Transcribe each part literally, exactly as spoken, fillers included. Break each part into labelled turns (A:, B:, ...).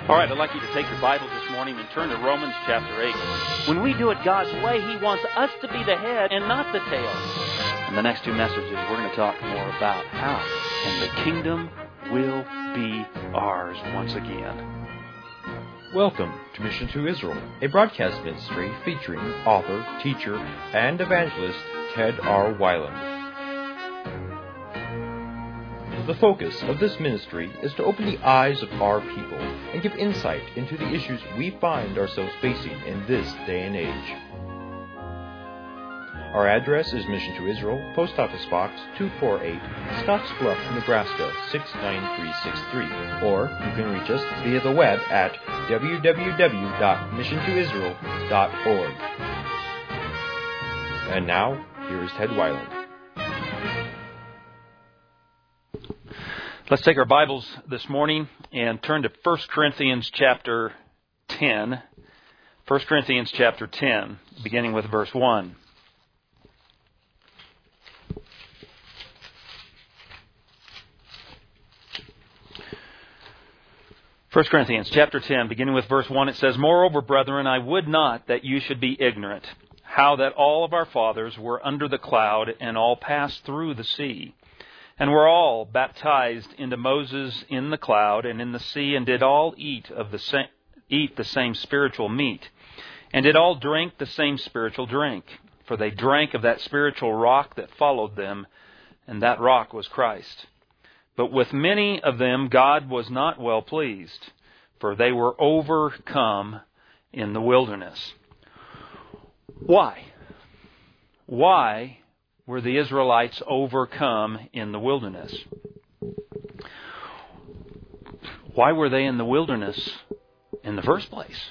A: All right, I'd like you to take your Bibles this morning and turn to Romans chapter eight. When we do it God's way, He wants us to be the head and not the tail. In the next two messages, we're going to talk more about how, and the kingdom will be ours once again.
B: Welcome to Mission to Israel, a broadcast ministry featuring author, teacher, and evangelist Ted R. Weiland. The focus of this ministry is to open the eyes of our people and give insight into the issues we find ourselves facing in this day and age. Our address is Mission to Israel, Post Office Box two forty-eight, Scottsbluff, Nebraska six nine three six three, or you can reach us via the web at w w w dot mission to israel dot org. And now, here is Ted Weiland.
A: Let's take our Bibles this morning and turn to First Corinthians chapter ten. First Corinthians chapter ten, beginning with verse one. First Corinthians chapter ten, beginning with verse one, it says, "Moreover, brethren, I would not that you should be ignorant, how that all of our fathers were under the cloud, and all passed through the sea, and were all baptized into Moses in the cloud and in the sea, and did all eat of the same, eat the same spiritual meat, and did all drink the same spiritual drink. For they drank of that spiritual rock that followed them, and that rock was Christ. But with many of them God was not well pleased, for they were overcome in the wilderness." Why? Why were the Israelites overcome in the wilderness? Why were they in the wilderness in the first place?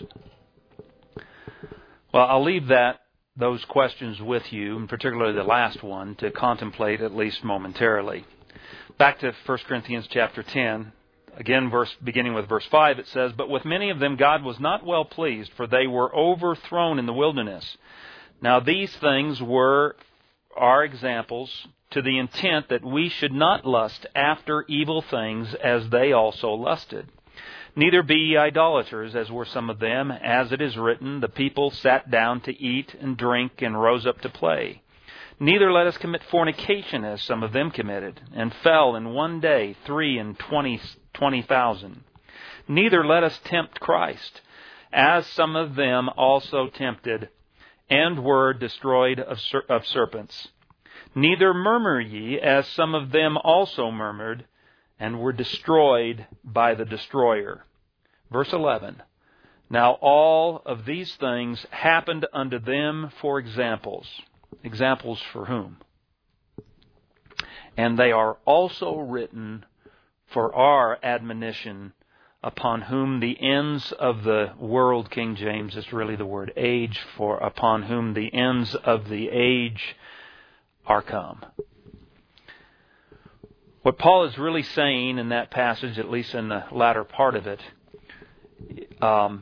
A: Well, I'll leave that those questions with you, and particularly the last one, to contemplate at least momentarily. Back to First Corinthians chapter ten, again, verse beginning with verse five, it says, "But with many of them God was not well pleased, for they were overthrown in the wilderness. Now these things were are examples to the intent that we should not lust after evil things as they also lusted. Neither be ye idolaters, as were some of them, as it is written, the people sat down to eat and drink and rose up to play. Neither let us commit fornication, as some of them committed, and fell in one day three and twenty twenty thousand. Neither let us tempt Christ, as some of them also tempted, and were destroyed of, ser- of serpents. Neither murmur ye, as some of them also murmured, and were destroyed by the destroyer." Verse eleven, "Now all of these things happened unto them for examples." Examples for whom? "And they are also written for our admonition, upon whom the ends of the world," King James is really the word age, for upon whom the ends of the age are come. What Paul is really saying in that passage, at least in the latter part of it, um,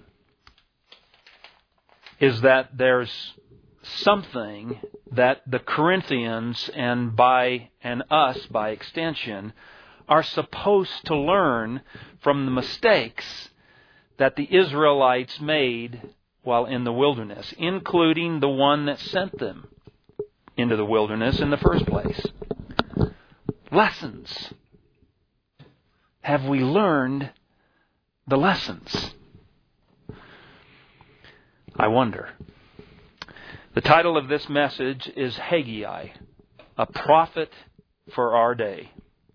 A: is that there's something that the Corinthians and by and us by extension are supposed to learn from the mistakes that the Israelites made while in the wilderness, including the one that sent them into the wilderness in the first place. Lessons. Have we learned the lessons? I wonder. The title of this message is Haggai, a prophet for our day.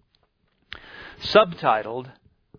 A: Subtitled,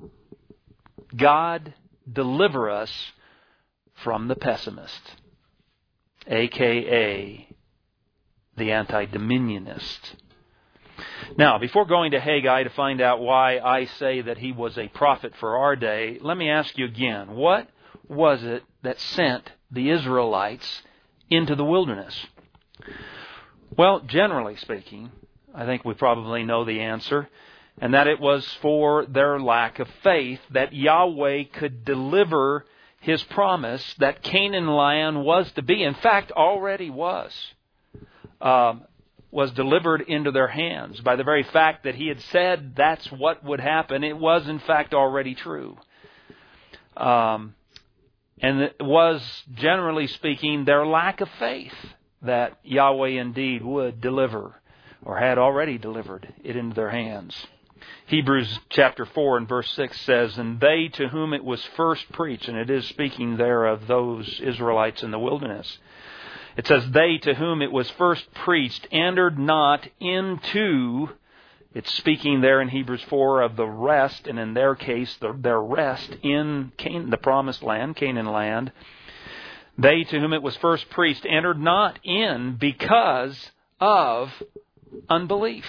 A: "God Deliver Us from the Pessimist," a k a the anti-dominionist. Now, before going to Haggai to find out why I say that he was a prophet for our day, let me ask you again, what was it that sent the Israelites into the wilderness? Well, generally speaking, I think we probably know the answer, and that it was for their lack of faith that Yahweh could deliver His promise that Canaan land was to be, in fact, already was, um, was delivered into their hands. By the very fact that He had said that's what would happen, it was, in fact, already true. Um, and it was, generally speaking, their lack of faith that Yahweh indeed would deliver, or had already delivered it into their hands. Hebrews chapter four and verse six says, "And they to whom it was first preached," and it is speaking there of those Israelites in the wilderness. It says, "They to whom it was first preached entered not into," it's speaking there in Hebrews four of the rest, and in their case, the, their rest in Canaan, the promised land, Canaan land. "They to whom it was first preached entered not in because of unbelief."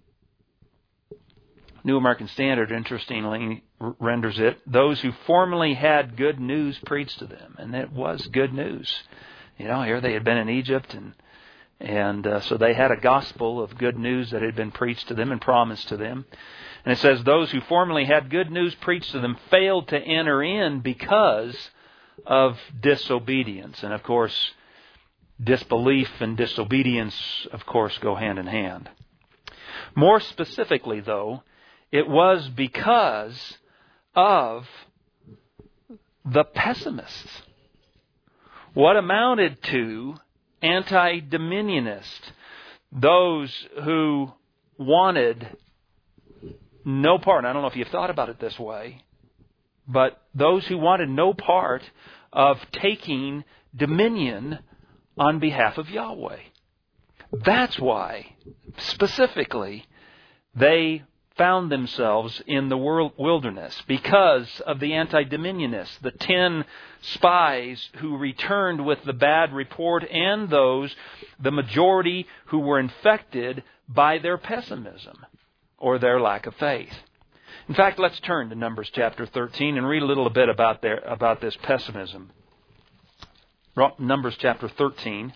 A: New American Standard, interestingly, r- renders it, "Those who formerly had good news preached to them." And it was good news. You know, here they had been in Egypt, and and uh, so they had a gospel of good news that had been preached to them and promised to them. And it says, "Those who formerly had good news preached to them failed to enter in because of disobedience." And of course, disbelief and disobedience, of course, go hand in hand. More specifically, though, it was because of the pessimists. What amounted to anti-dominionists, those who wanted no part. I don't know if you've thought about it this way, but those who wanted no part of taking dominion on behalf of Yahweh. That's why, specifically, they found themselves in the wilderness, because of the anti-dominionists, the ten spies who returned with the bad report, and those, the majority, who were infected by their pessimism or their lack of faith. In fact, let's turn to Numbers chapter thirteen and read a little bit about their about this pessimism. Numbers chapter thirteen.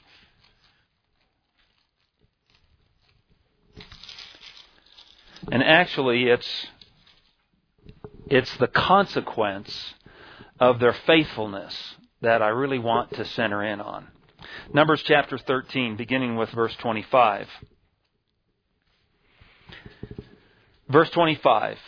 A: And actually, it's it's the consequence of their faithfulness that I really want to center in on. Numbers chapter thirteen, beginning with verse twenty-five. Verse twenty-five,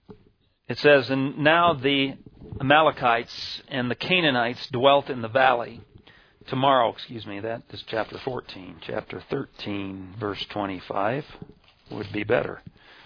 A: it says, "And now the Amalekites and the Canaanites dwelt in the valley." Tomorrow, excuse me, that is chapter fourteen. Chapter thirteen, verse twenty-five would be better.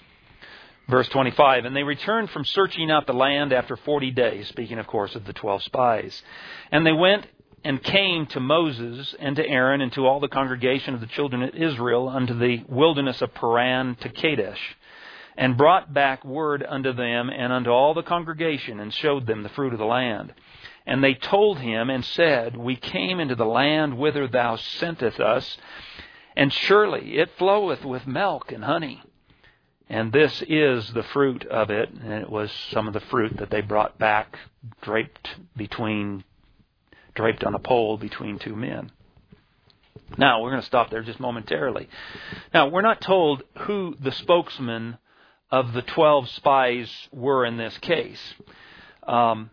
A: Verse twenty-five, "And they returned from searching out the land after forty days," speaking, of course, of the twelve spies. "And they went and came to Moses and to Aaron and to all the congregation of the children of Israel unto the wilderness of Paran to Kadesh, and brought back word unto them and unto all the congregation, and showed them the fruit of the land. And they told him and said, We came into the land whither thou sentest us, and surely it floweth with milk and honey. And this is the fruit of it." And it was some of the fruit that they brought back, draped between, draped on a pole between two men. Now, we're going to stop there just momentarily. Now, we're not told who the spokesman of the twelve spies were in this case. Um,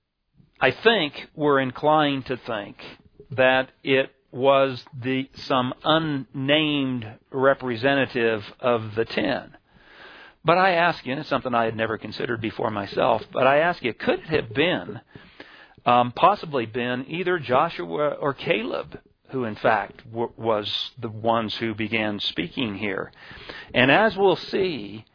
A: I think we're inclined to think that it was the some unnamed representative of the ten. But I ask you, and it's something I had never considered before myself, but I ask you, could it have been, um, possibly been either Joshua or Caleb, who in fact w- was the ones who began speaking here? And as we'll see,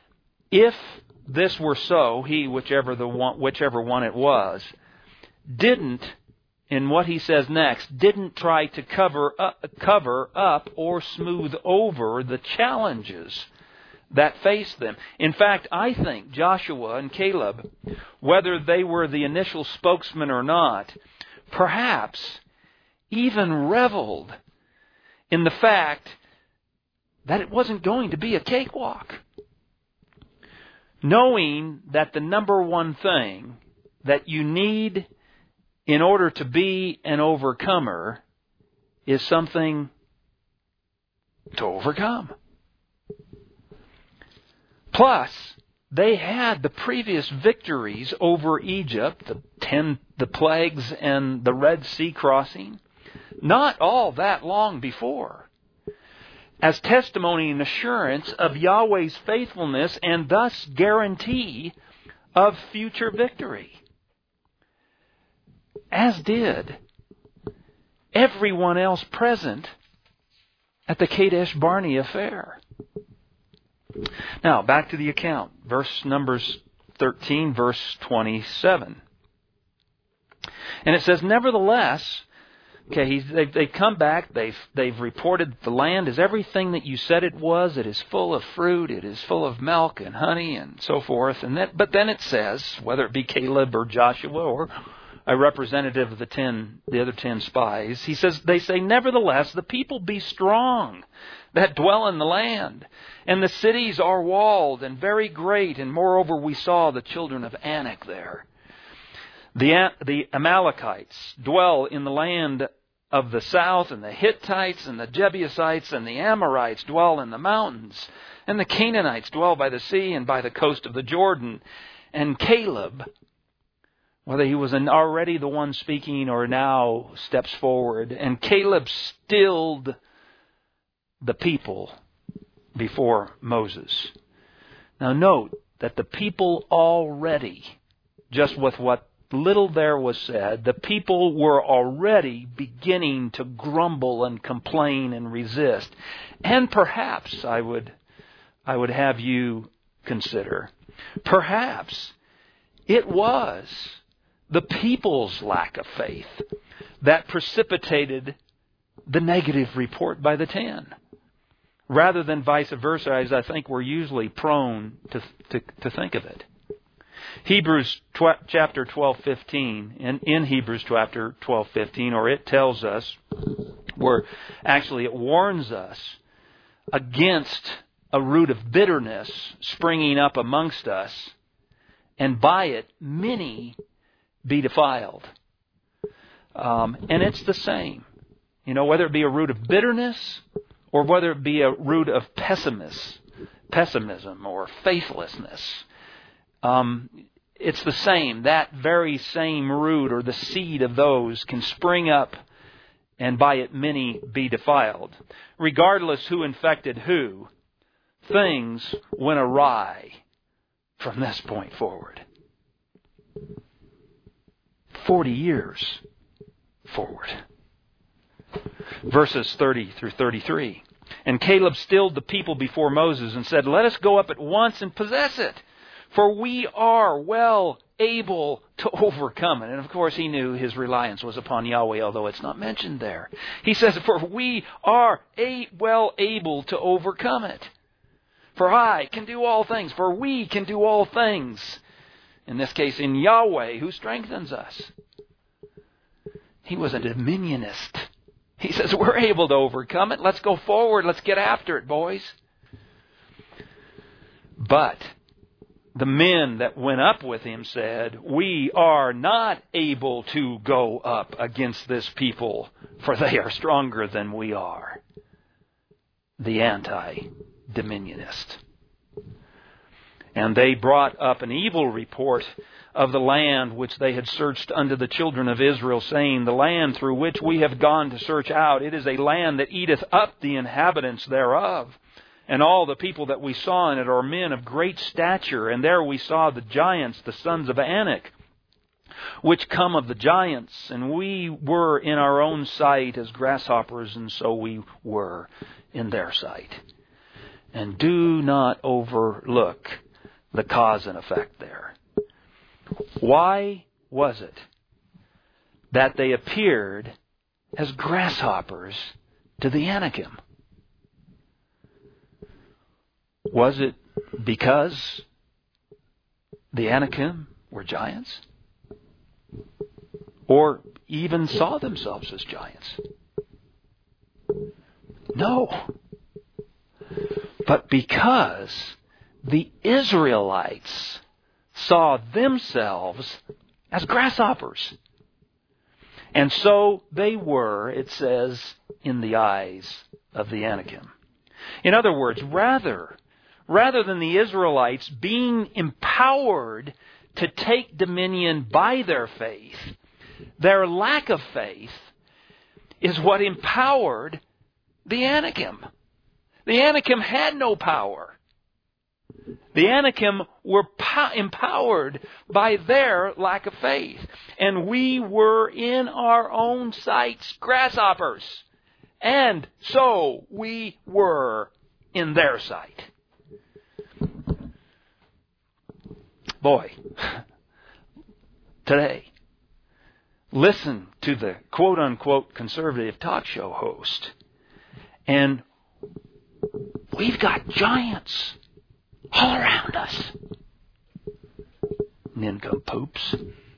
A: if this were so, he, whichever the one, whichever one it was, didn't, in what he says next, didn't try to cover up, cover up or smooth over the challenges that faced them. In fact, I think Joshua and Caleb, whether they were the initial spokesman or not, perhaps even reveled in the fact that it wasn't going to be a cakewalk. Knowing that the number one thing that you need in order to be an overcomer is something to overcome. Plus, they had the previous victories over Egypt, the ten, the plagues and the Red Sea crossing, not all that long before, as testimony and assurance of Yahweh's faithfulness and thus guarantee of future victory. as did everyone else present at the Kadesh Barnea affair. Now, back to the account. Verse Numbers thirteen, verse twenty-seven. And it says, nevertheless, okay, he's, they've, they've come back, they've, they've reported the land is everything that you said it was. It is full of fruit, it is full of milk and honey and so forth. And that, but then it says, whether it be Caleb or Joshua or a representative of the ten, the other ten spies, he says, they say, nevertheless, the people be strong that dwell in the land, and the cities are walled and very great, and moreover we saw the children of Anak there. The, the Amalekites dwell in the land of the south, and the Hittites and the Jebusites and the Amorites dwell in the mountains, and the Canaanites dwell by the sea and by the coast of the Jordan. And Caleb, whether he was already the one speaking or now steps forward, and Caleb stilled the people before Moses. Now note that the people already, just with what little there was said, the people were already beginning to grumble and complain and resist. And perhaps I would, I would have you consider, perhaps it was the people's lack of faith that precipitated the negative report by the ten, rather than vice versa, as I think we're usually prone to to, to think of it. Hebrews tw- chapter twelve fifteen, in, in Hebrews chapter twelve fifteen, or it tells us, where actually it warns us against a root of bitterness springing up amongst us, and by it many be defiled. Um, and it's the same. You know, whether it be a root of bitterness or whether it be a root of pessimism, pessimism or faithlessness. Um, it's the same. That very same root or the seed of those can spring up, and by it many be defiled. Regardless who infected who, things went awry from this point forward. Forty years forward. Verses thirty through thirty-three. And Caleb stilled the people before Moses and said, let us go up at once and possess it, for we are well able to overcome it. And of course he knew his reliance was upon Yahweh, although it's not mentioned there. He says, for we are a- well able to overcome it. For I can do all things, for we can do all things. In this case, in Yahweh, who strengthens us. He was a dominionist. He says, we're able to overcome it. Let's go forward. Let's get after it, boys. But the men that went up with him said, we are not able to go up against this people, for they are stronger than we are. The anti-dominionist. And they brought up an evil report of the land which they had searched unto the children of Israel, saying, the land through which we have gone to search out, it is a land that eateth up the inhabitants thereof. And all the people that we saw in it are men of great stature. And there we saw the giants, the sons of Anak, which come of the giants. And we were in our own sight as grasshoppers, and so we were in their sight. And do not overlook the cause and effect there. Why was it that they appeared as grasshoppers to the Anakim? Was it because the Anakim were giants? Or even saw themselves as giants? No. But because the Israelites saw themselves as grasshoppers. And so they were, it says, in the eyes of the Anakim. In other words, rather, rather than the Israelites being empowered to take dominion by their faith, their lack of faith is what empowered the Anakim. The Anakim had no power. The Anakim were po- empowered by their lack of faith. And we were in our own sights grasshoppers. And so we were in their sight. Boy, today, listen to the quote-unquote conservative talk show host. And we've got giants all around us. Nincompoops.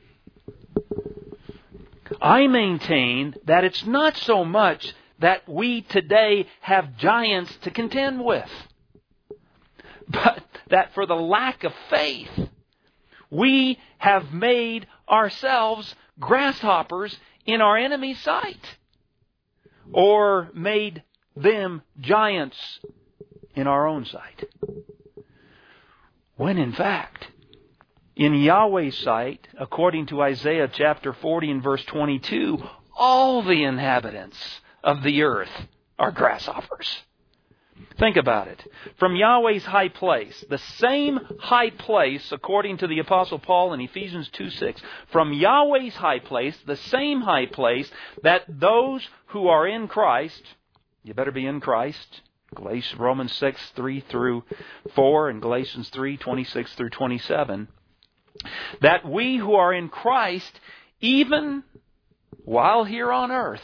A: I maintain that it's not so much that we today have giants to contend with, but that for the lack of faith, we have made ourselves grasshoppers in our enemy's sight, or made them giants in our own sight. When in fact, in Yahweh's sight, according to Isaiah chapter forty and verse twenty-two, all the inhabitants of the earth are grasshoppers. Think about it. From Yahweh's high place, the same high place, according to the Apostle Paul in Ephesians two six, from Yahweh's high place, the same high place that those who are in Christ, you better be in Christ, Galatians, Romans six, three through four, and Galatians three, twenty-six through twenty-seven, that we who are in Christ, even while here on earth,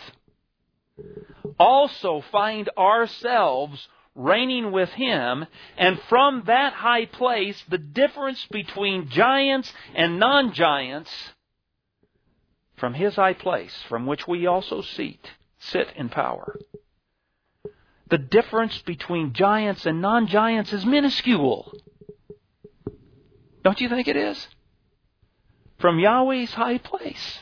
A: also find ourselves reigning with Him, and from that high place, the difference between giants and non-giants, from His high place, from which we also seat, sit in power. The difference between giants and non-giants is minuscule. Don't you think it is? From Yahweh's high place,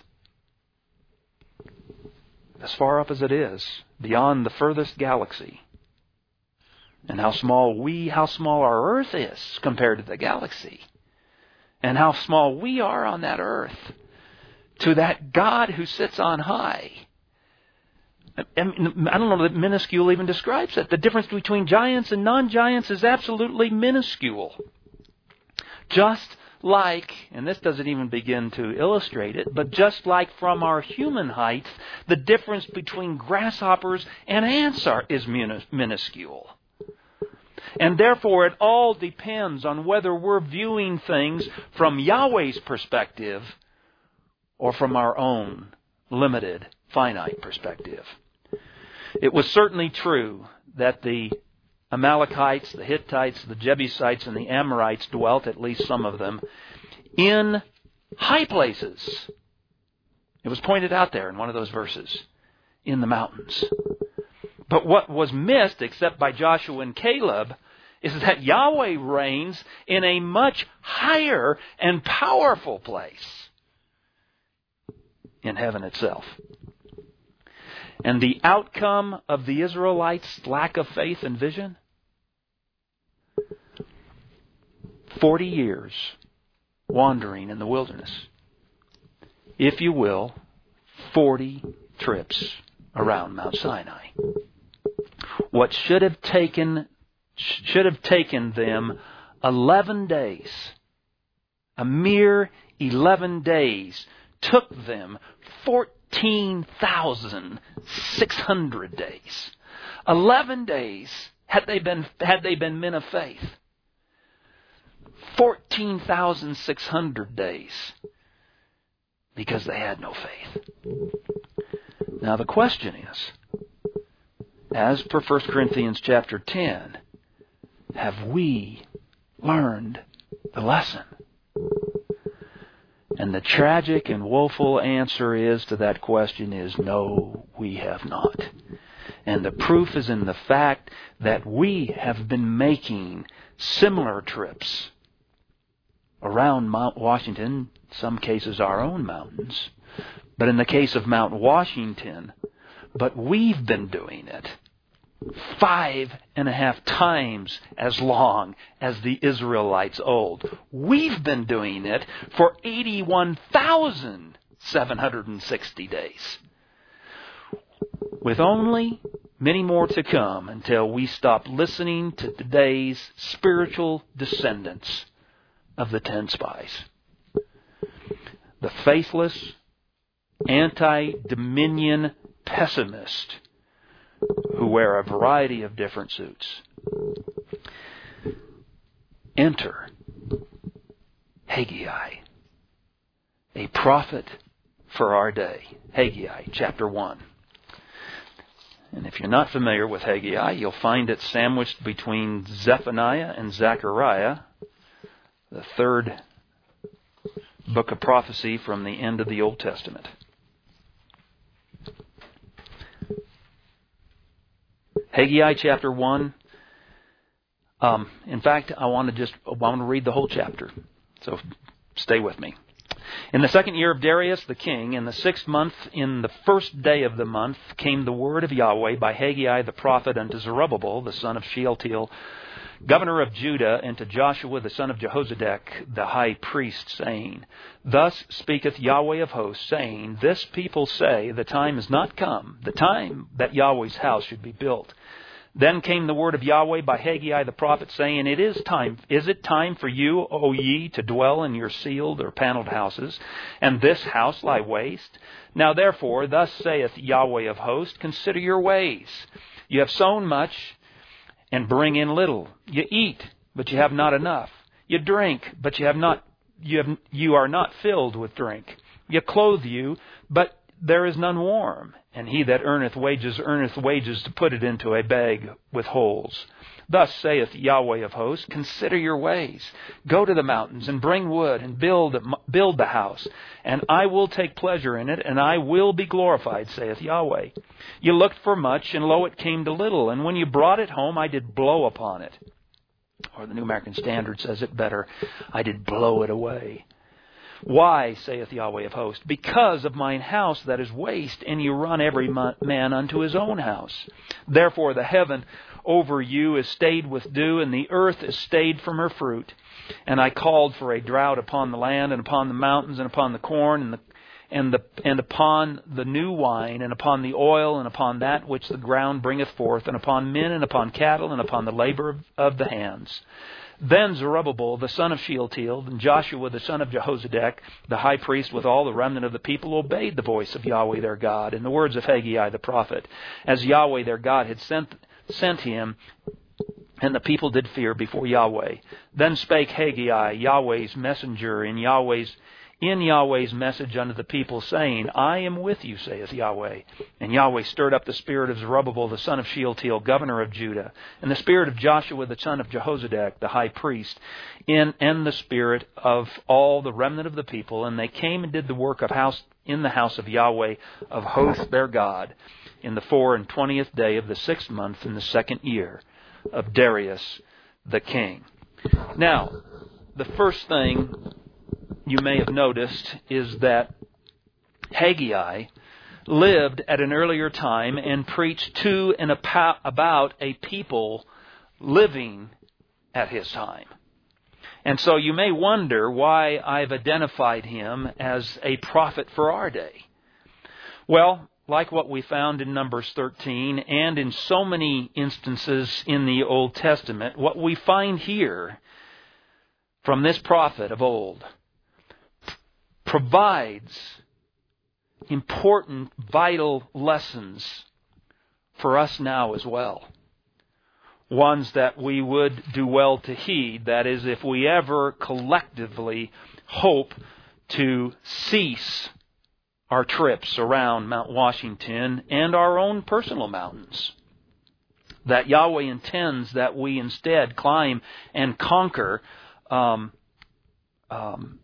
A: as far up as it is, beyond the furthest galaxy. And how small we, how small our earth is compared to the galaxy. And how small we are on that earth to that God who sits on high. And I don't know that minuscule even describes it. The difference between giants and non-giants is absolutely minuscule. Just like, and this doesn't even begin to illustrate it, but just like from our human height, the difference between grasshoppers and ants are, is minuscule. And therefore it all depends on whether we're viewing things from Yahweh's perspective or from our own limited, finite perspective. It was certainly true that the Amalekites, the Hittites, the Jebusites, and the Amorites dwelt, at least some of them, in high places. It was pointed out there in one of those verses, in the mountains. But what was missed, except by Joshua and Caleb, is that Yahweh reigns in a much higher and powerful place in heaven itself. And the outcome of the Israelites' lack of faith and vision? Forty years wandering in the wilderness. If you will, forty trips around Mount Sinai. What should have taken should have taken them eleven days, a mere eleven days, took them fourteen thousand six hundred days. Eleven days had they been had they been men of faith. Fourteen thousand six hundred days because they had no faith. Now the question is, as per First Corinthians chapter ten, have we learned the lesson? And the tragic and woeful answer is to that question is no, we have not. And the proof is in the fact that we have been making similar trips around Mount Washington, some cases our own mountains, but in the case of Mount Washington, but we've been doing it five and a half times as long as the Israelites old. We've been doing it for eighty-one thousand seven hundred sixty days. With only many more to come until we stop listening to today's spiritual descendants of the ten spies. The faithless, anti-dominion pessimist who wear a variety of different suits. Enter Haggai, a prophet for our day. Haggai chapter one. And if you're not familiar with Haggai, you'll find it sandwiched between Zephaniah and Zechariah, the third book of prophecy from the end of the Old Testament. Haggai chapter one. Um, in fact, I want to just I want to read the whole chapter. So stay with me. In the second year of Darius the king, in the sixth month, in the first day of the month, came the word of Yahweh by Haggai the prophet unto Zerubbabel, the son of Shealtiel, governor of Judah, and to Joshua the son of Jehozadak, the high priest, saying, Thus speaketh Yahweh of hosts, saying, This people say, the time is not come, the time that Yahweh's house should be built. Then came the word of Yahweh by Haggai the prophet, saying, It is time, is it time for you, O ye, to dwell in your sealed or paneled houses, and this house lie waste? Now therefore, thus saith Yahweh of hosts, Consider your ways. You have sown much, and bring in little. You eat, but you have not enough. You drink, but you have not you have you are not filled with drink. You clothe you, but there is none warm. And he that earneth wages earneth wages to put it into a bag with holes. Thus saith Yahweh of hosts, Consider your ways. Go to the mountains and bring wood and build build the house, and I will take pleasure in it, and I will be glorified, saith Yahweh. You looked for much, and lo, it came to little, and when you brought it home, I did blow upon it. Or the New American Standard says it better, I did blow it away. Why, saith Yahweh of hosts? Because of mine house that is waste, and you run every man unto his own house. Therefore the heaven over you is stayed with dew, and the earth is stayed from her fruit. And I called for a drought upon the land, and upon the mountains, and upon the corn, and the and the and upon the new wine, and upon the oil, and upon that which the ground bringeth forth, and upon men, and upon cattle, and upon the labor of, of the hands. Then Zerubbabel, the son of Shealtiel, and Joshua, the son of Jehozadak, the high priest, with all the remnant of the people, obeyed the voice of Yahweh their God, and the words of Haggai the prophet, as Yahweh their God had sent sent him, and the people did fear before Yahweh. Then spake Haggai, Yahweh's messenger, in Yahweh's in Yahweh's message unto the people, saying, I am with you, saith Yahweh. And Yahweh stirred up the spirit of Zerubbabel, the son of Shealtiel, governor of Judah, and the spirit of Joshua, the son of Jehozadak, the high priest, in and the spirit of all the remnant of the people. And they came and did the work of house in the house of Yahweh of hosts their God, in the four and twentieth day of the sixth month, in the second year of Darius the king. Now, the first thing you may have noticed is that Haggai lived at an earlier time and preached to and about a people living at his time. And so you may wonder why I've identified him as a prophet for our day. Well, like what we found in Numbers thirteen and in so many instances in the Old Testament, what we find here from this prophet of old provides important, vital lessons for us now as well. Ones that we would do well to heed. That is, if we ever collectively hope to cease our trips around Mount Washington and our own personal mountains. That Yahweh intends that we instead climb and conquer um, um,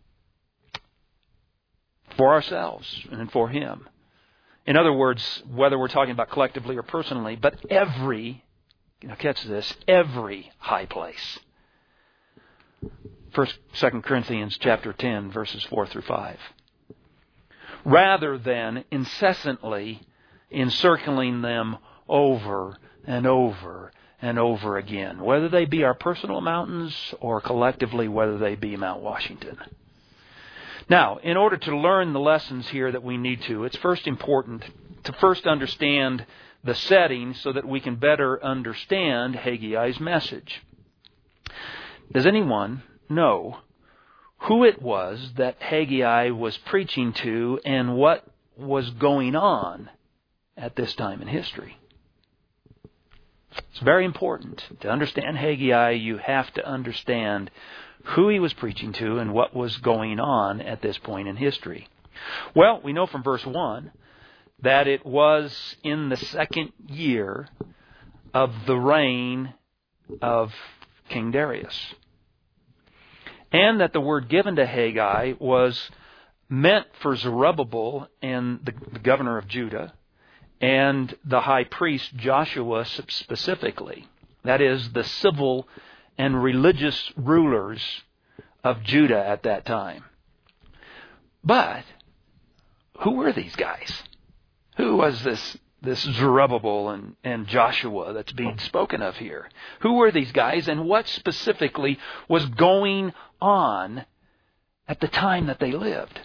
A: for ourselves and for Him. In other words, whether we're talking about collectively or personally, but every, you know, catch this, every high place. First, Second Corinthians chapter ten, verses four through five. Rather than incessantly encircling them over and over and over again, whether they be our personal mountains or collectively whether they be Mount Washington. Now, in order to learn the lessons here that we need to, it's first important to first understand the setting so that we can better understand Haggai's message. Does anyone know who it was that Haggai was preaching to and what was going on at this time in history? It's very important. To understand Haggai, you have to understand who he was preaching to and what was going on at this point in history. Well, we know from verse one that it was in the second year of the reign of King Darius. And that the word given to Haggai was meant for Zerubbabel and the, the governor of Judah and the high priest Joshua specifically. That is, the civil and religious rulers of Judah at that time. But who were these guys? Who was this this Zerubbabel and, and Joshua that's being spoken of here? Who were these guys, and what specifically was going on at the time that they lived?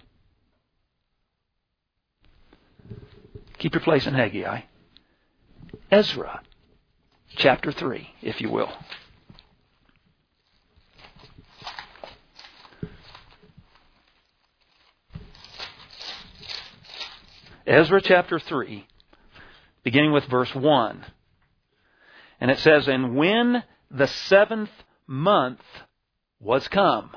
A: Keep your place in Haggai. Ezra, chapter three, if you will. Ezra chapter three, beginning with verse one. And it says, "And when the seventh month was come,"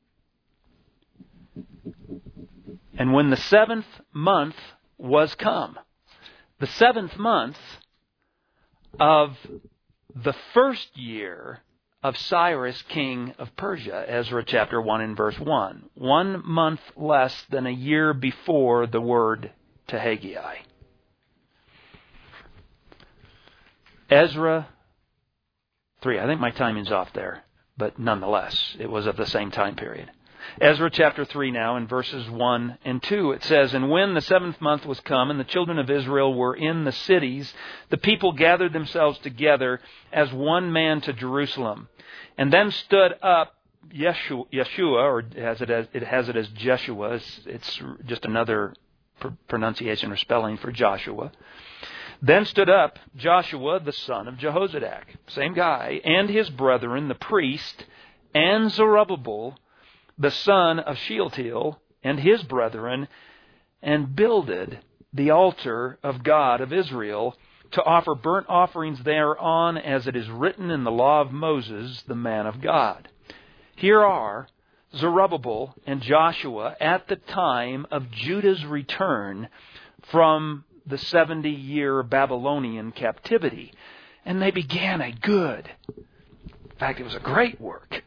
A: and when the seventh month was come, the seventh month of the first year of Cyrus, king of Persia, Ezra chapter one and verse one. One month less than a year before the word to Haggai. Ezra three. I think my timing's off there, but nonetheless, it was of the same time period. Ezra chapter three now, in verses one and two, it says, "And when the seventh month was come, and the children of Israel were in the cities, the people gathered themselves together as one man to Jerusalem. And then stood up Yeshua, Yeshua or it has it as, it has it as Jeshua. It's, it's just another pr- pronunciation or spelling for Joshua. Then stood up Joshua, the son of Jehozadak," same guy, "and his brethren, the priest, and Zerubbabel, the son of Shealtiel, and his brethren, and builded the altar of God of Israel, to offer burnt offerings thereon, as it is written in the law of Moses, the man of God." Here are Zerubbabel and Joshua at the time of Judah's return from the seventy-year Babylonian captivity. And they began a good, in fact, it was a great work,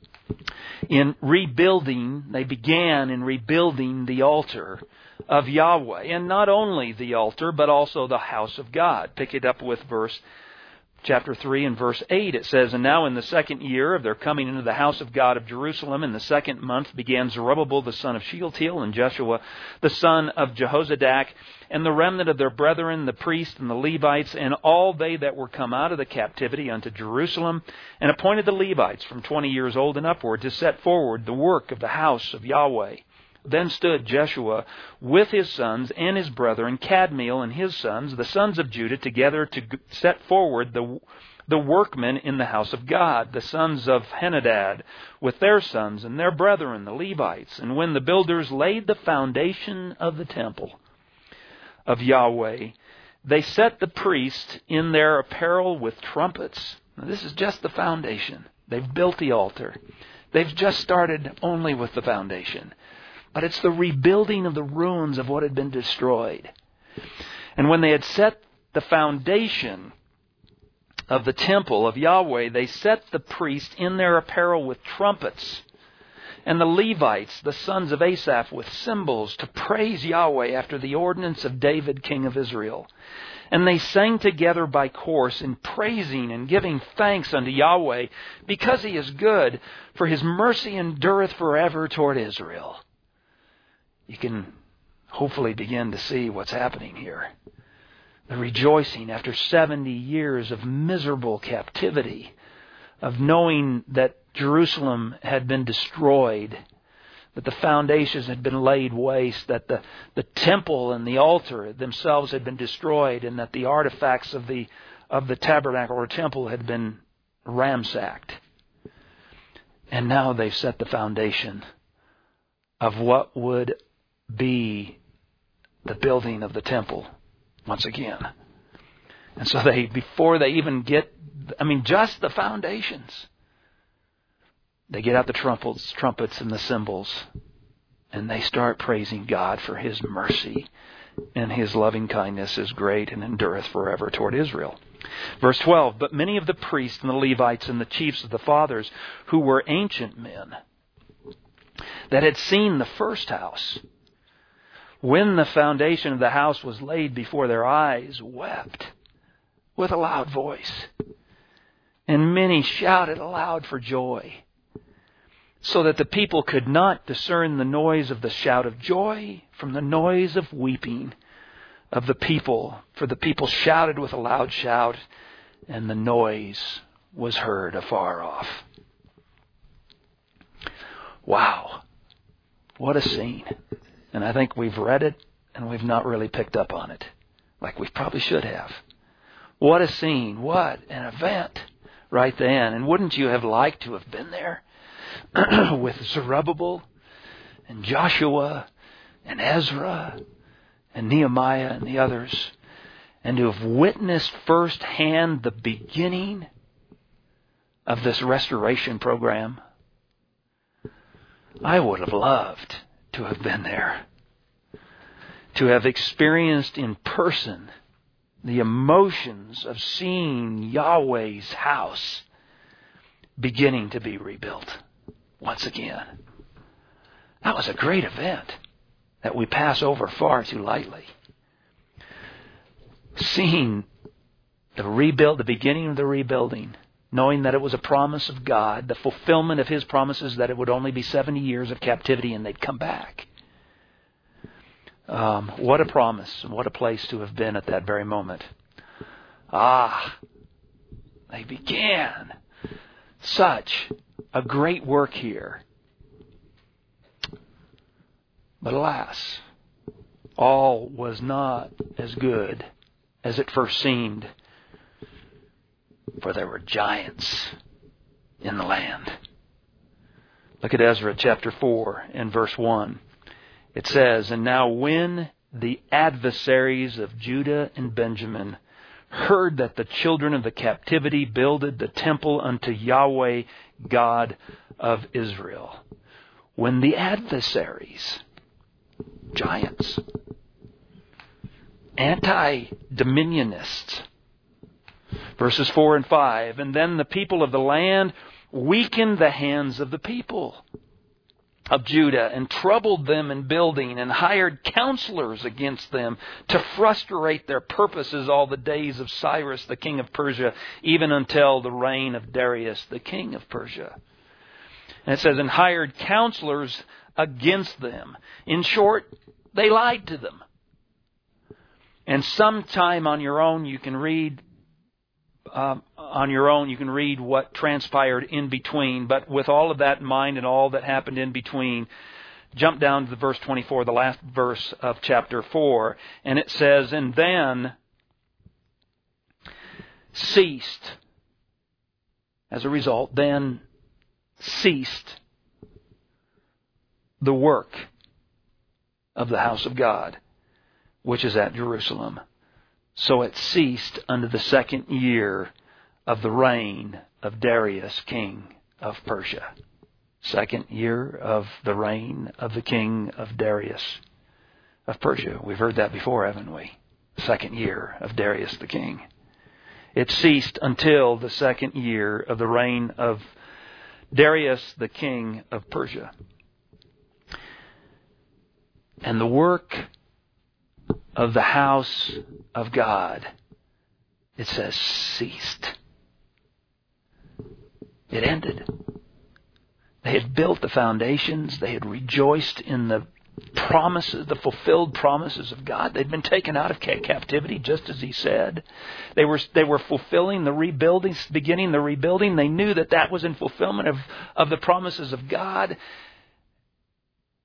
A: in rebuilding, they began in rebuilding the altar of Yahweh. And not only the altar, but also the house of God. Pick it up with verse chapter three and verse eight. It says, "And now in the second year of their coming into the house of God of Jerusalem, in the second month began Zerubbabel the son of Shealtiel, and Joshua the son of Jehozadak, and the remnant of their brethren, the priests and the Levites, and all they that were come out of the captivity unto Jerusalem, and appointed the Levites from twenty years old and upward to set forward the work of the house of Yahweh. Then stood Jeshua with his sons and his brethren, Kadmiel and his sons, the sons of Judah, together to set forward the the workmen in the house of God, the sons of Henadad, with their sons and their brethren, the Levites. And when the builders laid the foundation of the temple of Yahweh, they set the priests in their apparel with trumpets." Now, this is just the foundation. They've built the altar. They've just started only with the foundation. But it's the rebuilding of the ruins of what had been destroyed. "And when they had set the foundation of the temple of Yahweh, they set the priests in their apparel with trumpets, and the Levites, the sons of Asaph, with cymbals, to praise Yahweh after the ordinance of David, king of Israel. And they sang together by course in praising and giving thanks unto Yahweh, because he is good, for his mercy endureth forever toward Israel." You can hopefully begin to see what's happening here. The rejoicing after seventy years of miserable captivity, of knowing that Jerusalem had been destroyed, that the foundations had been laid waste, that the, the temple and the altar themselves had been destroyed, and that the artifacts of the of the tabernacle or temple had been ransacked. And now they've set the foundation of what would be the building of the temple once again. And so they, before they even get, I mean, just the foundations, they get out the trumpets, trumpets and the cymbals, and they start praising God for His mercy, and His loving kindness is great and endureth forever toward Israel. Verse twelve, but many of the priests and the Levites and the chiefs of the fathers, who were ancient men, that had seen the first house, when the foundation of the house was laid before their eyes, wept with a loud voice. And many shouted aloud for joy, so that the people could not discern the noise of the shout of joy from the noise of weeping of the people. For the people shouted with a loud shout, and the noise was heard afar off. Wow. What a scene. And I think we've read it and we've not really picked up on it like we probably should have. What a scene. What an event right then. And wouldn't you have liked to have been there with Zerubbabel and Joshua and Ezra and Nehemiah and the others, and to have witnessed firsthand the beginning of this restoration program? I would have loved to have been there, to have experienced in person the emotions of seeing Yahweh's house beginning to be rebuilt once again. That was a great event that we pass over far too lightly. Seeing the rebuild, the beginning of the rebuilding, knowing that it was a promise of God, the fulfillment of His promises, that it would only be seventy years of captivity and they'd come back. Um, what a promise and what a place to have been at that very moment. Ah, they began such a great work here. But alas, all was not as good as it first seemed, for there were giants in the land. Look at Ezra chapter four and verse one. It says, and now when the adversaries of Judah and Benjamin heard that the children of the captivity builded the temple unto Yahweh God of Israel. When the adversaries, giants, anti-dominionists, verses four and five, and then the people of the land weakened the hands of the people of Judah and troubled them in building and hired counselors against them to frustrate their purposes all the days of Cyrus, the king of Persia, even until the reign of Darius, the king of Persia. And it says, and hired counselors against them. In short, they lied to them. And sometime on your own you can read Um, on your own, you can read what transpired in between. But with all of that in mind and all that happened in between, jump down to the verse twenty-four, the last verse of chapter four. And it says, and then ceased, as a result, then ceased the work of the house of God, which is at Jerusalem. So it ceased under the second year of the reign of Darius, king of Persia. Second year of the reign of the king of Darius of Persia. We've heard that before, haven't we? Second year of Darius the king. It ceased until the second year of the reign of Darius the king of Persia. And the work of the house of God, it says, ceased. It ended. They had built the foundations. They had rejoiced in the promises, the fulfilled promises of God. They'd been taken out of captivity, just as He said. They were they were fulfilling the rebuilding, beginning the rebuilding. They knew that that was in fulfillment of, of the promises of God.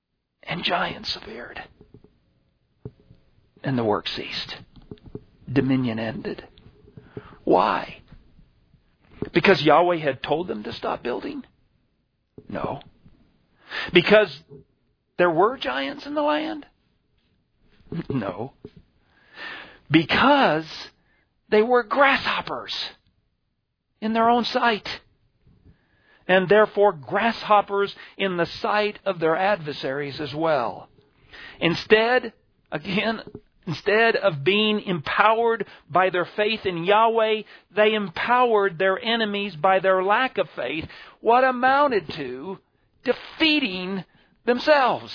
A: And giants appeared. And the work ceased. Dominion ended. Why? Because Yahweh had told them to stop building? No. Because there were giants in the land? No. Because they were grasshoppers in their own sight. And therefore grasshoppers in the sight of their adversaries as well. Instead, again, instead of being empowered by their faith in Yahweh, they empowered their enemies by their lack of faith, what amounted to defeating themselves.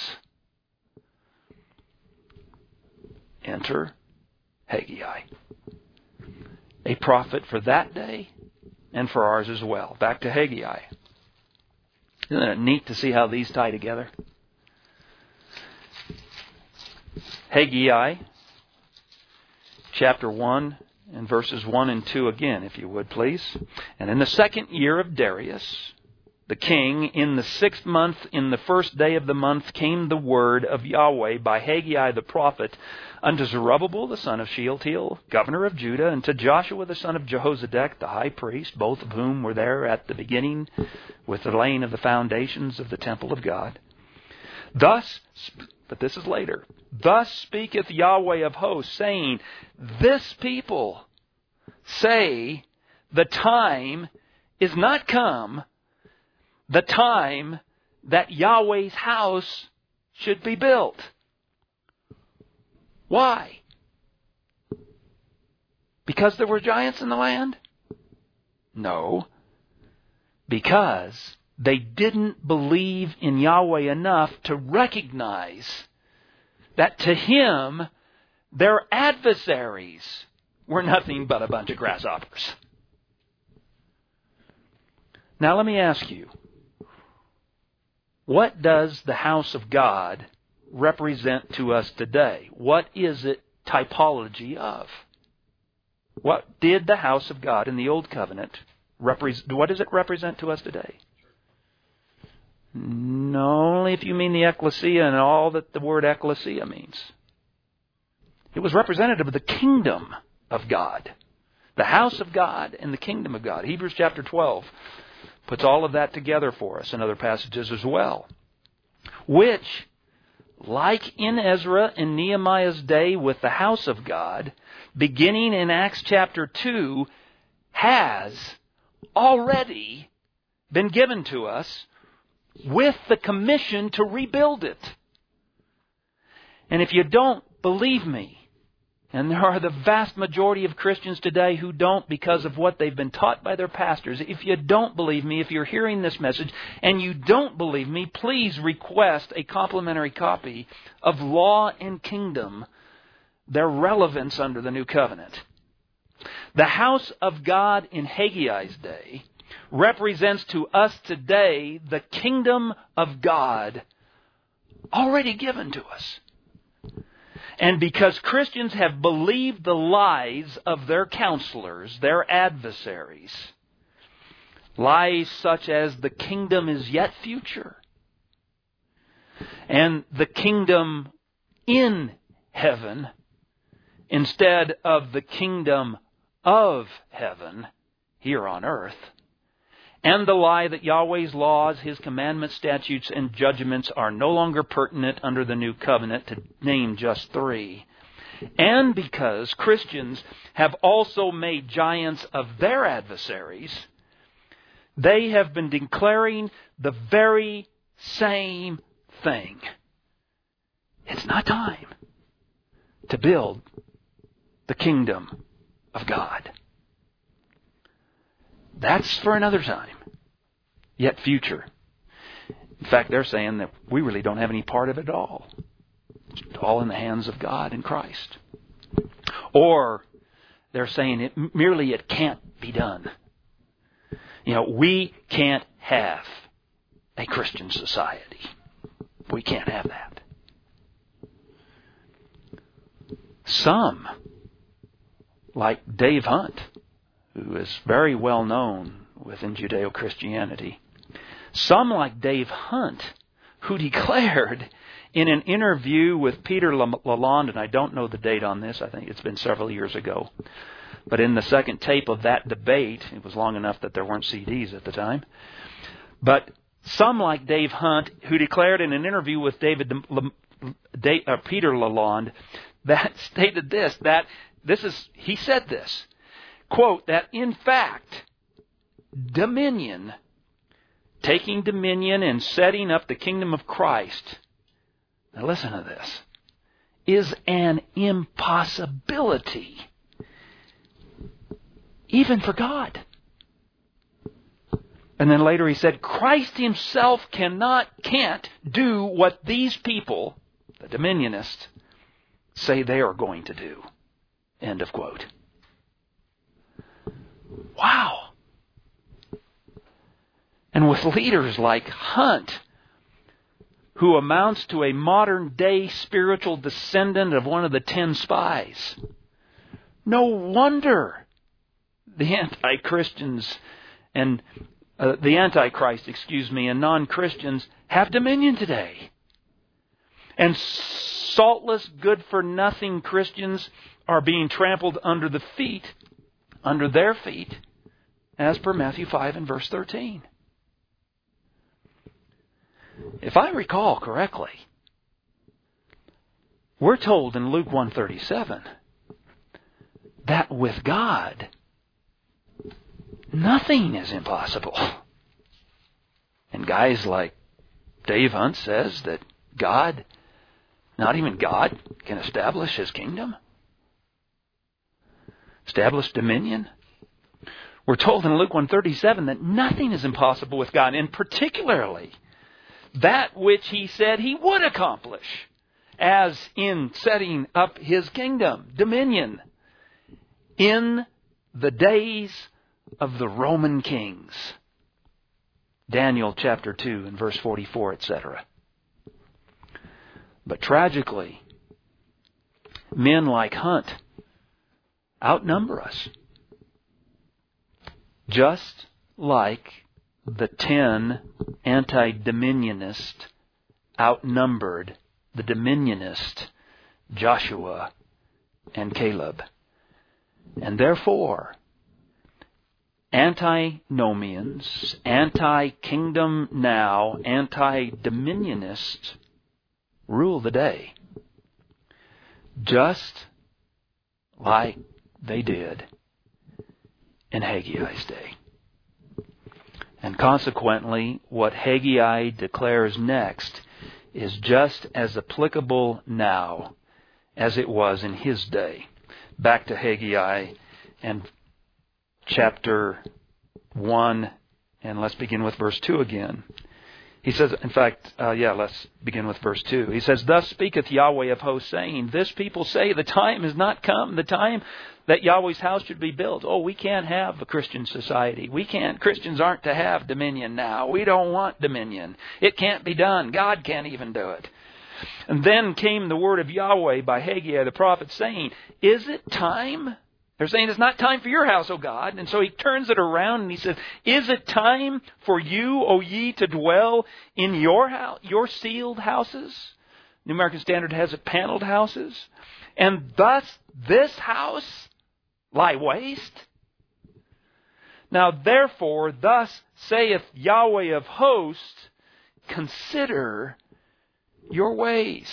A: Enter Haggai, a prophet for that day and for ours as well. Back to Haggai. Isn't it neat to see how these tie together? Haggai, chapter one, and verses one and two again, if you would, please. And in the second year of Darius, the king, in the sixth month, in the first day of the month, came the word of Yahweh by Haggai the prophet unto Zerubbabel the son of Shealtiel, governor of Judah, and to Joshua the son of Jehozadak, the high priest, both of whom were there at the beginning with the laying of the foundations of the temple of God. Thus, but this is later, thus speaketh Yahweh of hosts, saying, this people say the time is not come, the time that Yahweh's house should be built. Why? Because there were giants in the land? No. Because they didn't believe in Yahweh enough to recognize that to Him, their adversaries were nothing but a bunch of grasshoppers. Now let me ask you, what does the house of God represent to us today? What is it typology of? What did the house of God in the Old Covenant represent? What does it represent to us today? No, only if you mean the ecclesia and all that the word ecclesia means. It was representative of the kingdom of God. The house of God and the kingdom of God. Hebrews chapter twelve puts all of that together for us in other passages as well. Which, like in Ezra and Nehemiah's day with the house of God, beginning in Acts chapter two, has already been given to us with the commission to rebuild it. And if you don't believe me, and there are the vast majority of Christians today who don't because of what they've been taught by their pastors. If you don't believe me, if you're hearing this message and you don't believe me, please request a complimentary copy of Law and Kingdom, their relevance under the New Covenant. The house of God in Haggai's day represents to us today the kingdom of God already given to us. And because Christians have believed the lies of their counselors, their adversaries, lies such as the kingdom is yet future, and the kingdom in heaven instead of the kingdom of heaven here on earth, and the lie that Yahweh's laws, His commandments, statutes, and judgments are no longer pertinent under the new covenant, to name just three. And because Christians have also made giants of their adversaries, they have been declaring the very same thing. It's not time to build the kingdom of God. That's for another time, yet future. In fact, they're saying that we really don't have any part of it at all. It's all in the hands of God and Christ. Or they're saying it merely it can't be done. You know, we can't have a Christian society. We can't have that. Some, like Dave Hunt, who is very well known within Judeo-Christianity. Some, like Dave Hunt, who declared in an interview with Peter Lalonde, and I don't know the date on this, I think it's been several years ago, but in the second tape of that debate, it was long enough that there weren't C Ds at the time, but some like Dave Hunt, who declared in an interview with David uh, Peter Lalonde, that stated this, that this is, he said this, quote, that in fact, dominion, taking dominion and setting up the kingdom of Christ, now listen to this, is an impossibility, even for God. And then later he said, Christ himself cannot, can't do what these people, the dominionists, say they are going to do. End of quote. Wow. And with leaders like Hunt, who amounts to a modern day spiritual descendant of one of the ten spies, no wonder the anti-Christians and uh, the Antichrist, excuse me, and non-Christians have dominion today. And saltless, good-for-nothing Christians are being trampled under the feet, under their feet, as per Matthew five and verse thirteen. If I recall correctly, we're told in Luke one thirty-seven that with God, nothing is impossible. And guys like Dave Hunt says that God, not even God, can establish His kingdom. Establish dominion. We're told in Luke one thirty-seven that nothing is impossible with God, and particularly that which He said He would accomplish, as in setting up His kingdom, dominion, in the days of the Roman kings. Daniel chapter two and verse forty-four, et cetera. But tragically, men like Hunt outnumber us. Just like the ten anti-dominionist outnumbered the dominionist Joshua and Caleb. And therefore, antinomians, anti-kingdom now, anti-dominionists rule the day. Just like they did in Haggai's day. And consequently, what Haggai declares next is just as applicable now as it was in his day. Back to Haggai and chapter one, and let's begin with verse two again. He says, in fact, uh, yeah, let's begin with verse two. He says, Thus speaketh Yahweh of hosts, saying, This people say the time is not come, the time that Yahweh's house should be built. Oh, we can't have a Christian society. We can't, Christians aren't to have dominion now. We don't want dominion. It can't be done. God can't even do it. And then came the word of Yahweh by Haggai the prophet, saying, Is it time? They're saying it's not time for your house, O God. And so he turns it around and he says, Is it time for you, O ye, to dwell in your house, your sealed houses? New American Standard has it paneled houses. And thus this house lie waste? Now therefore, thus saith Yahweh of hosts, Consider your ways.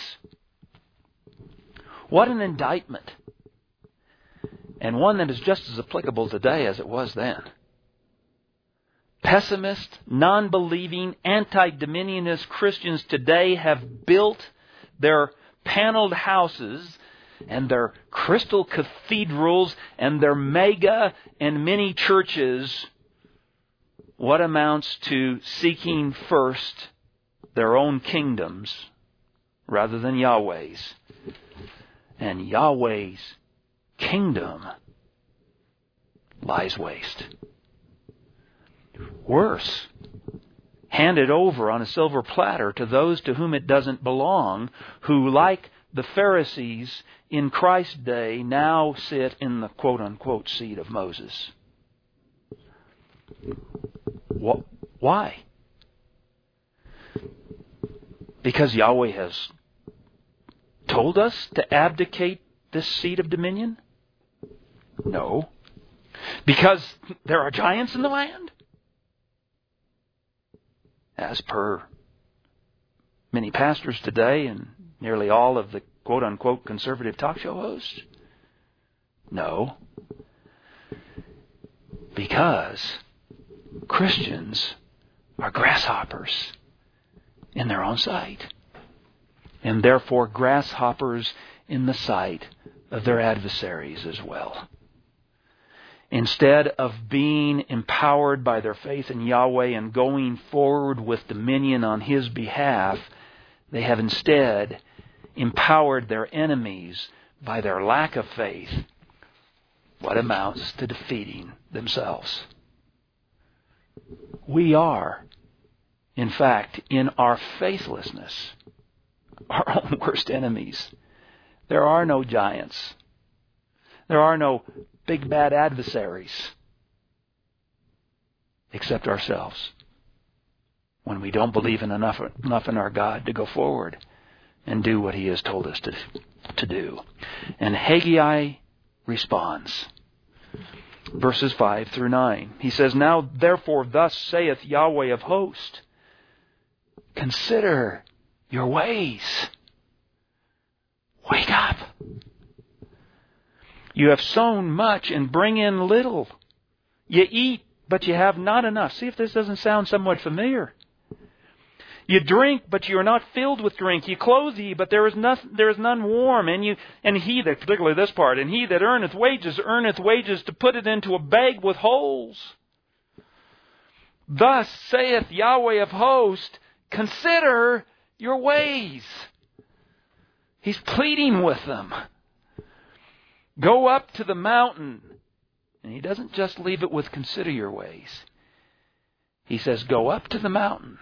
A: What an indictment. And one that is just as applicable today as it was then. Pessimist, non-believing, anti-dominionist Christians today have built their paneled houses and their crystal cathedrals and their mega and mini churches, what amounts to seeking first their own kingdoms rather than Yahweh's. And Yahweh's kingdom lies waste. Worse, handed over on a silver platter to those to whom it doesn't belong, who, like the Pharisees in Christ's day, now sit in the quote-unquote seat of Moses. Why? Because Yahweh has told us to abdicate this seat of dominion? No. Because there are giants in the land? As per many pastors today and nearly all of the quote-unquote conservative talk show hosts? No. Because Christians are grasshoppers in their own sight, and therefore grasshoppers in the sight of their adversaries as well. Instead of being empowered by their faith in Yahweh and going forward with dominion on His behalf, they have instead empowered their enemies by their lack of faith, what amounts to defeating themselves. We are, in fact, in our faithlessness, our own worst enemies. There are no giants. There are no big bad adversaries except ourselves, when we don't believe in enough, enough in our God to go forward and do what He has told us to, to do. And Haggai responds. Verses five through nine. He says, "Now therefore thus saith Yahweh of hosts, consider your ways. Wake up. You have sown much and bring in little. You eat, but you have not enough." See if this doesn't sound somewhat familiar. You drink, but you are not filled with drink. You clothe ye, but there is nothing, there is none warm. And you, and he that, particularly this part, and he that earneth wages, earneth wages to put it into a bag with holes. Thus saith Yahweh of hosts, consider your ways. He's pleading with them. Go up to the mountain. And He doesn't just leave it with consider your ways. He says, go up to the mountain.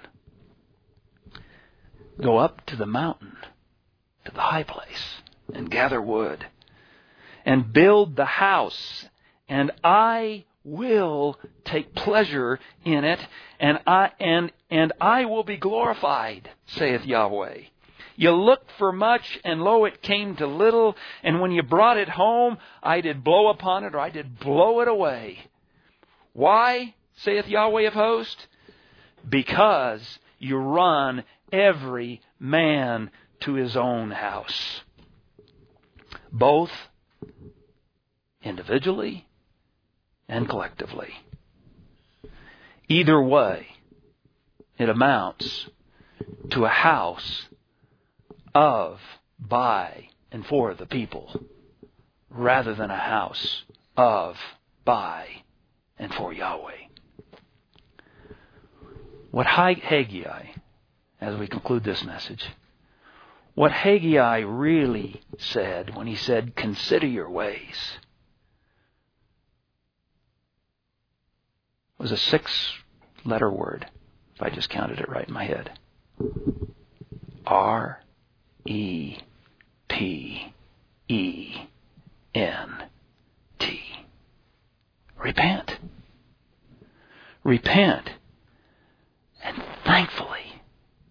A: Go up to the mountain, to the high place, and gather wood, and build the house, and I will take pleasure in it, and I and and I will be glorified, saith Yahweh. You looked for much, and lo, it came to little, and when you brought it home, I did blow upon it, or I did blow it away. Why, saith Yahweh of hosts? Because you run every man to his own house, both individually and collectively. Either way, it amounts to a house of, by, and for the people, rather than a house of, by, and for Yahweh. What Haggai, as we conclude this message, what Haggai really said when he said, consider your ways, was a six-letter word, if I just counted it right in my head. R E P E N T. Repent. Repent. And thankfully,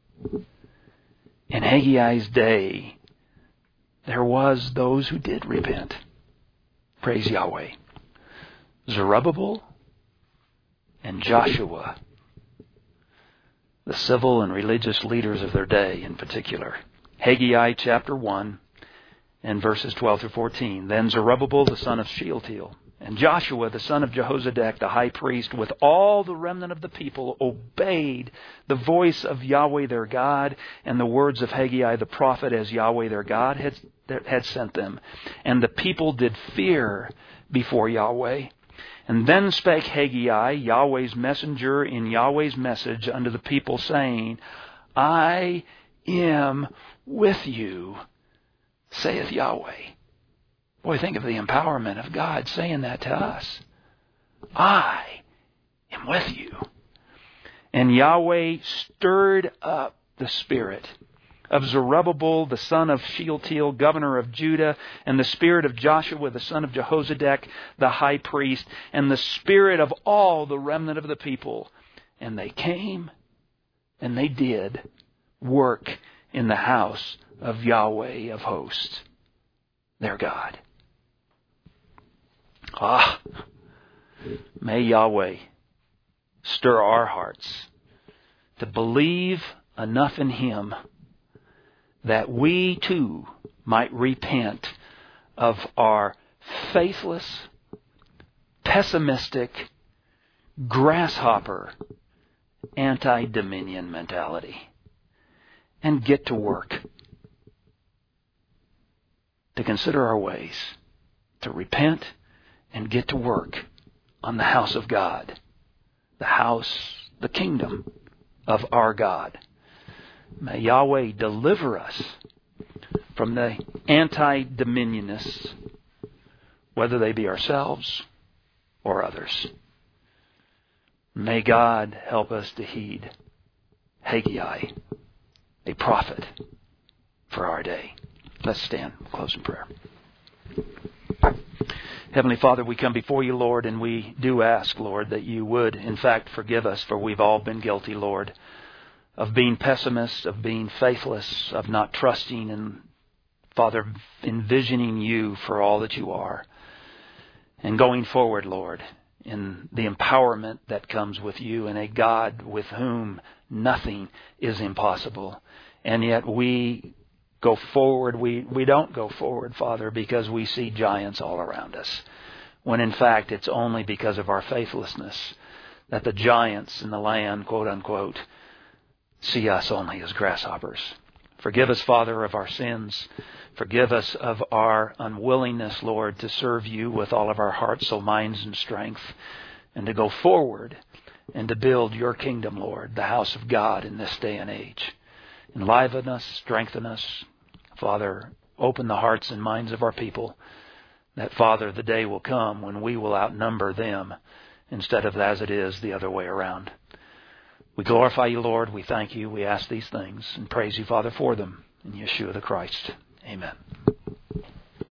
A: in Haggai's day, there was those who did repent. Praise Yahweh. Zerubbabel and Joshua, the civil and religious leaders of their day in particular. Haggai chapter one and verses twelve through fourteen. Then Zerubbabel the son of Shealtiel and Joshua the son of Jehozadak the high priest with all the remnant of the people obeyed the voice of Yahweh their God and the words of Haggai the prophet as Yahweh their God had, had sent them. And the people did fear before Yahweh. And then spake Haggai, Yahweh's messenger, in Yahweh's message unto the people, saying, I am with you, saith Yahweh. Boy, think of the empowerment of God saying that to us. I am with you. And Yahweh stirred up the spirit of Zerubbabel, the son of Shealtiel, governor of Judah, and the spirit of Joshua, the son of Jehozadak, the high priest, and the spirit of all the remnant of the people. And they came, and they did work in the house of Yahweh of hosts, their God. Ah, may Yahweh stir our hearts to believe enough in Him that we too might repent of our faithless, pessimistic, grasshopper, anti-dominion mentality and get to work to consider our ways, to repent and get to work on the house of God, the house, the kingdom of our God. May Yahweh deliver us from the anti-dominionists, whether they be ourselves or others. May God help us to heed Haggai, a prophet for our day. Let's stand, close in prayer. Heavenly Father, we come before you, Lord, and we do ask, Lord, that you would, in fact, forgive us, for we've all been guilty, Lord, of being pessimists, of being faithless, of not trusting and, Father, envisioning you for all that you are. And going forward, Lord, in the empowerment that comes with you and a God with whom nothing is impossible. And yet we go forward. We, we don't go forward, Father, because we see giants all around us. When in fact it's only because of our faithlessness that the giants in the land, quote unquote, see us only as grasshoppers. Forgive us, Father, of our sins. Forgive us of our unwillingness, Lord, to serve you with all of our hearts, soul, minds, and strength, and to go forward and to build your kingdom, Lord, the house of God in this day and age. Enliven us, strengthen us. Father, open the hearts and minds of our people, that, Father, the day will come when we will outnumber them instead of as it is the other way around. We glorify you, Lord. We thank you. We ask these things and praise you, Father, for them. In Yeshua the Christ. Amen.